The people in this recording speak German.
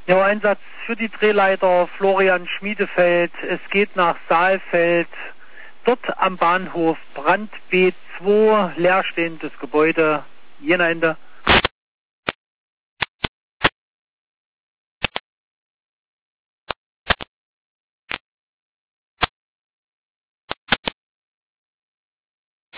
Ja, Einsatz für die Drehleiter Florian Schmiedefeld. Es geht nach Saalfeld. Dort am Bahnhof Brand B2, leerstehendes Gebäude, Jena Ende.